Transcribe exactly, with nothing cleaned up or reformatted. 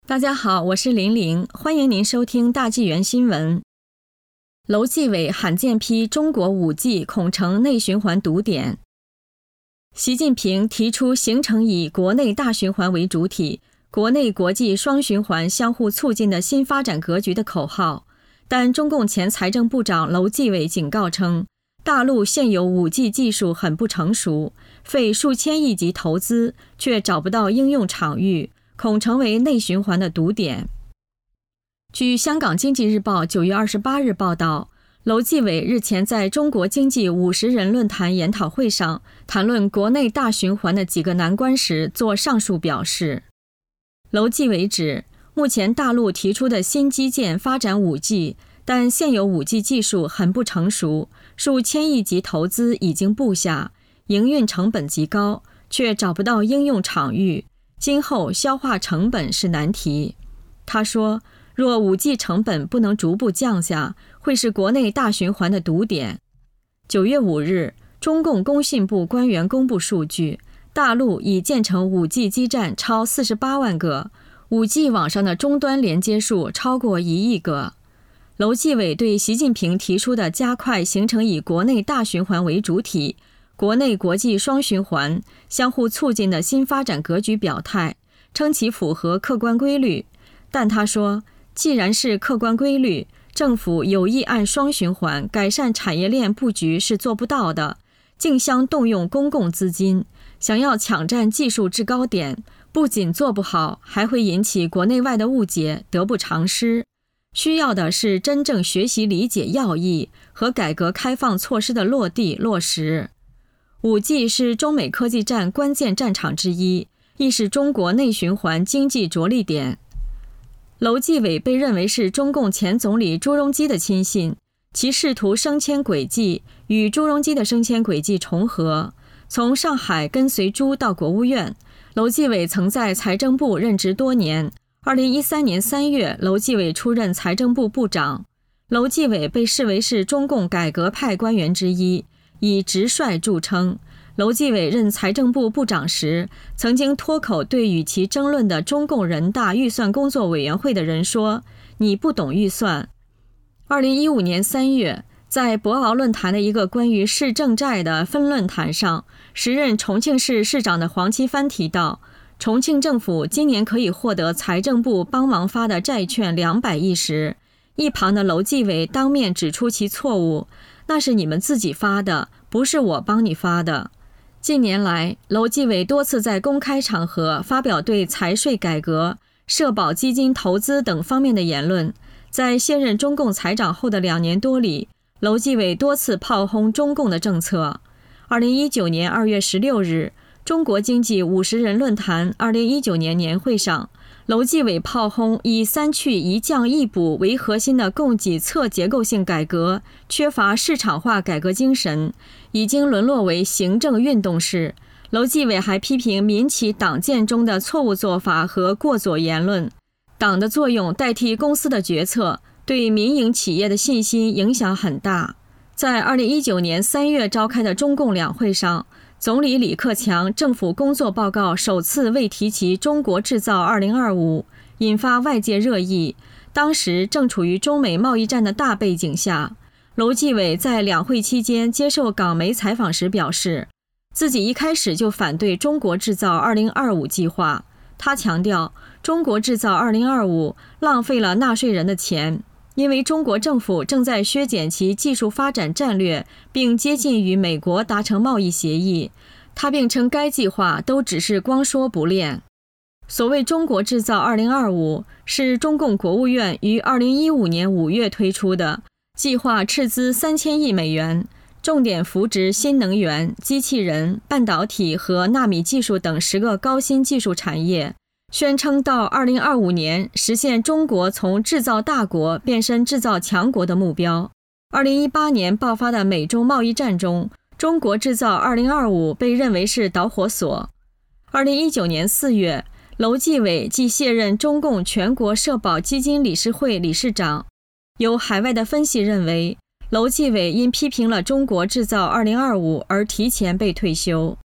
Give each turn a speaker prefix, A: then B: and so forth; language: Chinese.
A: 大家好，我是玲玲，欢迎您收听大纪元新闻。楼继伟罕见批中国 五 G 恐成内循环堵点。习近平提出形成以国内大循环为主体、国内国际双循环相互促进的新发展格局的口号，但中共前财政部长楼继伟警告称，大陆现有 五 G 技术很不成熟，费数千亿级投资，却找不到应用场域，恐成为内循环的堵点。据香港经济日报九月二十八日报道，楼继伟日前在中国经济五十人论坛研讨会上谈论国内大循环的几个难关时做上述表示。楼继伟指，目前大陆提出的新基建发展 五 G， 但现有 五 G 技术很不成熟，数千亿级投资已经布下，营运成本极高，却找不到应用场域，今后消化成本是难题。他说，若 五 G 成本不能逐步降下，会是国内大循环的堵点。九月五日，中共工信部官员公布数据，大陆已建成 五 G 基站超四十八万个， 五 G 网上的终端连接数超过一亿个。楼继伟对习近平提出的加快形成以国内大循环为主体、国内国际双循环相互促进的新发展格局表态，称其符合客观规律。但他说，既然是客观规律，政府有意按双循环改善产业链布局是做不到的，竞相动用公共资金，想要抢占技术制高点，不仅做不好，还会引起国内外的误解，得不偿失。需要的是真正学习理解要义和改革开放措施的落地落实。五 G 是中美科技战关键战场之一，亦是中国内循环经济着力点。楼继伟被认为是中共前总理朱镕基的亲信，其仕途升迁轨迹与朱镕基的升迁轨迹重合。从上海跟随朱到国务院，楼继伟曾在财政部任职多年。二零一三年三月，楼继伟出任财政部部长。楼继伟被视为是中共改革派官员之一，以直率著称。楼继伟任财政部部长时，曾经脱口对与其争论的中共人大预算工作委员会的人说，你不懂预算。二零一五年三月，在博鳌论坛的一个关于市政债的分论坛上，时任重庆市市长的黄奇帆提到，重庆政府今年可以获得财政部帮忙发的债券两百亿时，一旁的楼继伟当面指出其错误，那是你们自己发的，不是我帮你发的。近年来，楼继伟多次在公开场合发表对财税改革、社保基金投资等方面的言论。在卸任中共财长后的两年多里，楼继伟多次炮轰中共的政策。二零一九年二月十六日，中国经济五十人论坛二零一九年年会上，楼继伟炮轰以三去一降一补为核心的供给侧结构性改革缺乏市场化改革精神，已经沦落为行政运动式。楼继伟还批评民企党建中的错误做法和过左言论，党的作用代替公司的决策，对民营企业的信心影响很大。在二零一九年三月召开的中共两会上，总理李克强政府工作报告首次未提及中国制造二零二五，引发外界热议。当时正处于中美贸易战的大背景下，楼继伟在两会期间接受港媒采访时表示，自己一开始就反对中国制造二零二五计划。他强调，中国制造二零二五浪费了纳税人的钱，因为中国政府正在削减其技术发展战略，并接近与美国达成贸易协议。他并称该计划都只是光说不练。所谓中国制造二零二五是中共国务院于二零一五年五月推出的，计划斥资三千亿美元，重点扶植新能源、机器人、半导体和纳米技术等十个高新技术产业，宣称到二零二五年实现中国从制造大国变身制造强国的目标。二零一八年爆发的美中贸易战中，中国制造二零二五被认为是导火索。二零一九年四月，楼继伟即卸任中共全国社保基金理事会理事长。有海外的分析认为，楼继伟因批评了中国制造二零二五而提前被退休。